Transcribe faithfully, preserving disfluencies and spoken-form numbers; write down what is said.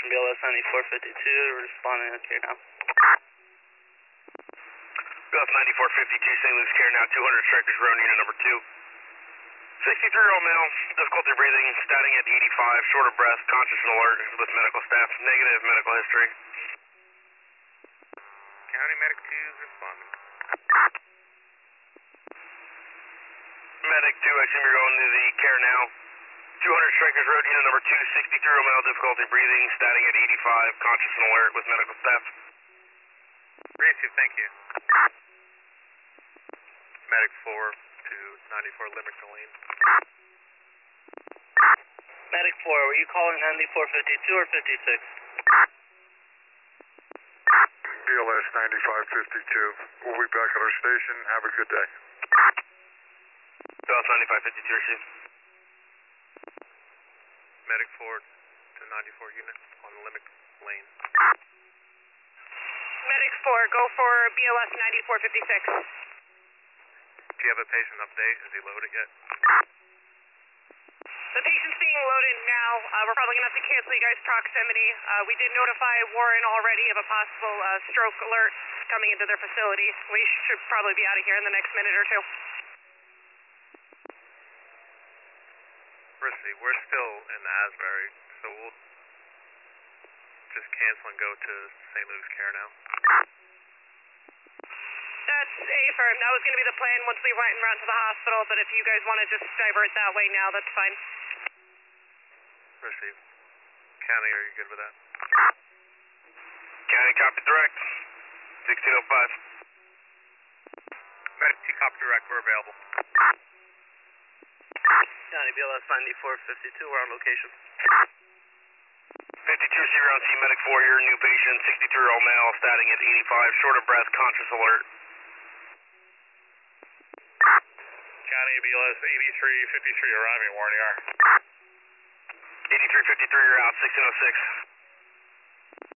from B L S ninety-four fifty-two, responding to care now. B L S ninety-four fifty-two, Saint Luke's care now, two hundred Strikers Road, unit number two. sixty-three-year-old male, difficulty breathing, stating at eighty-five, short of breath, conscious and alert with medical staff, negative medical history. County Medic two is responding. Medic two, I assume you're going to the care now. two hundred Strikers Road, unit number two, sixty-three-year-old male, difficulty breathing, stating at eighty-five, conscious and alert with medical staff. Receive, thank you. Medic four to ninety-four Limerick Lane. Medic four, were you calling ninety-four fifty-two or fifty-six? B L S ninety-five fifty-two. We'll be back at our station. Have a good day. B L S ninety-five fifty-two, receive. Medic four to ninety-four unit on Limerick Lane. Medic four, go for B L S ninety-four fifty-six. Do you have a patient update? Is he loaded yet? The patient's being loaded now. Uh, we're probably going to have to cancel you guys' proximity. Uh, we did notify Warren already of a possible uh, stroke alert coming into their facility. We should probably be out of here in the next minute or two. Rissy, we're still in Asbury, so we'll just cancel and go to Saint Luke's care now. That's affirmed. That was going to be the plan once we went and ran to the hospital, but if you guys want to just divert that way now, that's fine. Receive. County, are you good with that? County, copy direct. sixteen oh five. Medic two, copy direct, we're available. County, B L S ninety-four fifty-two, we're on location. fifty-two, zero on scene, medic four here, new patient, sixty-three-year-old male, stating at eighty-five, short of breath, conscious alert. County, B L S eighty-three fifty-three, arriving, Warren, E R. eighty-three fifty-three, you're out, sixteen oh six.